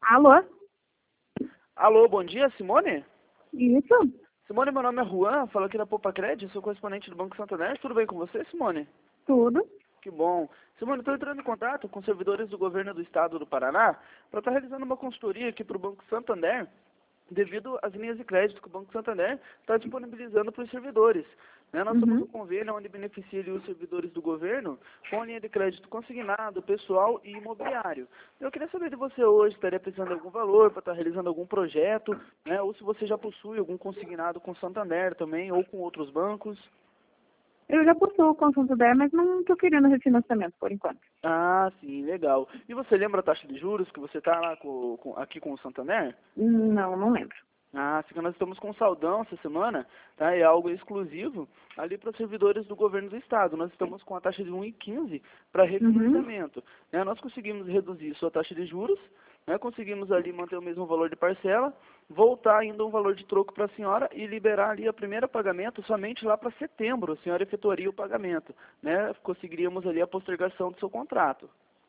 Alô? Alô, bom dia, Simone? Isso? Simone, meu nome é Juan, falo aqui da Poupa-Cred, sou correspondente do Banco Santander. Tudo bem com você, Simone? Tudo? Que bom. Simone, estou entrando em contato com servidores do governo do estado do Paraná para estar realizando uma consultoria aqui para o Banco Santander, devido às linhas de crédito que o Banco Santander está disponibilizando para os servidores. Né? Nós temos um Uhum. convênio onde beneficia ali os servidores do governo com a linha de crédito consignado, pessoal e imobiliário. Eu queria saber de você hoje, estaria precisando de algum valor para estar realizando algum projeto, né? Ou se você já possui algum consignado com Santander também, ou com outros bancos. Eu já possuo com o Santander, mas não estou querendo refinanciamento por enquanto. Ah, sim, legal. E você lembra a taxa de juros que você está lá aqui com o Santander? Não, não lembro. Ah, sim, nós estamos com saldão essa semana, tá? É algo exclusivo ali para os servidores do governo do estado. Nós estamos com a taxa de 1,15 para Uhum. refinanciamento. Né? Nós conseguimos reduzir sua taxa de juros, né? Conseguimos ali manter o mesmo valor de parcela, voltar ainda um valor de troco para a senhora e liberar ali a primeira pagamento somente lá para setembro. A senhora efetuaria o pagamento, né? Conseguiríamos ali a postergação do seu contrato.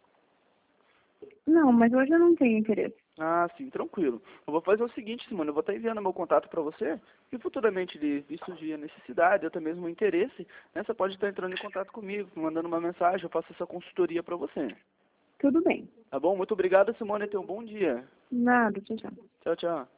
Não, mas hoje eu não tenho interesse. Ah, sim, tranquilo. Eu vou fazer o seguinte, Simone, eu vou estar enviando meu contato para você e futuramente lhe surgir a necessidade, ou até mesmo o interesse, né, você pode estar entrando em contato comigo, mandando uma mensagem, eu faço essa consultoria para você. Tudo bem. Tá bom? Muito obrigado, Simone, tenha um bom dia. Nada, tchau, tchau. Tchau, tchau.